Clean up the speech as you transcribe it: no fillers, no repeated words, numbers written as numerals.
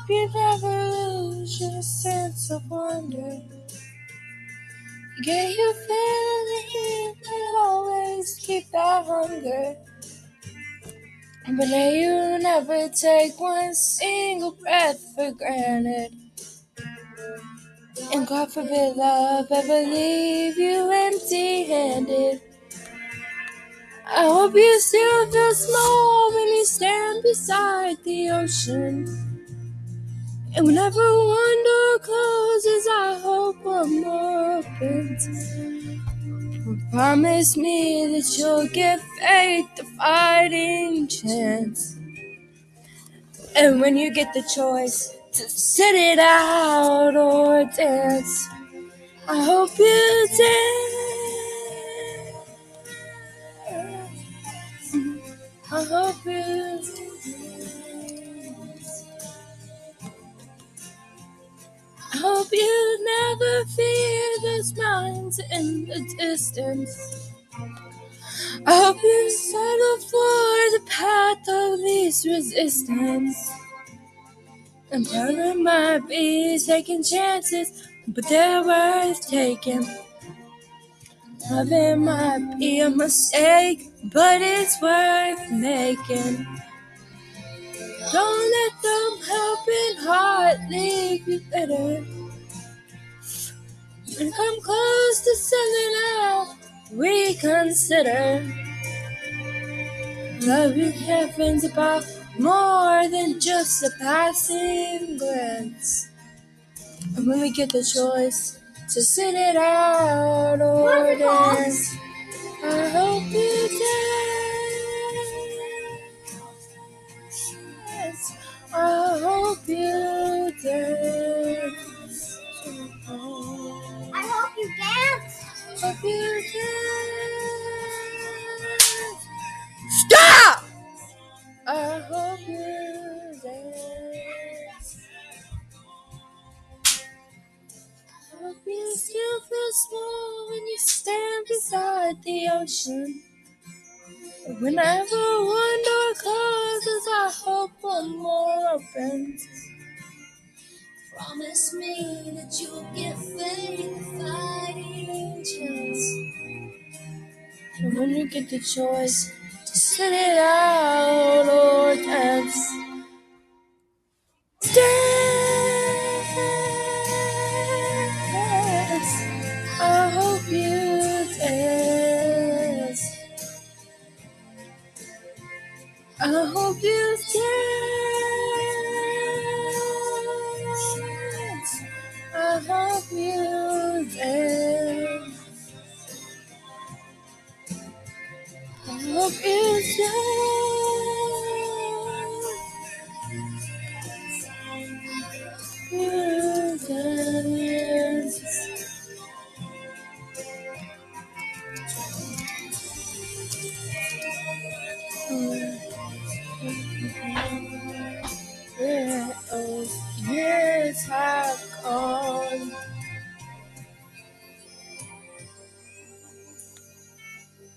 you never lose your sense of wonder. Get your feeling and always keep that hunger. But may you never take one single breath for granted. And God forbid love ever leave you empty-handed. I hope you still feel small when you stand beside the ocean. And whenever one door closes, I hope one more opens. Promise me that you'll give faith a fighting chance. And when you get the choice to sit it out or dance, I hope you dance. I hope you dance. I hope you never fear those mountains in the distance. I hope you settle for the path of least resistance. And part of might be taking chances, but they're worth taking. Loving might be a mistake, but it's worth making. Don't let them helping heart leave you bitter. And come close to selling out, reconsider. Love your heaven's about more than just a passing glance. And when we get the choice to sit it out or dance, I hope you dance. I hope you dance. I hope you dance. Hope you dance. Stop! I hope you dance. I hope you still feel small when you stand beside the ocean. Whenever one door closes, I hope one more opens. Promise me that you'll give faith a fighting chance. And when you get the choice to sit it out or dance, dance. I hope you dance. I hope you dance. I hope you dance. I hope you dance.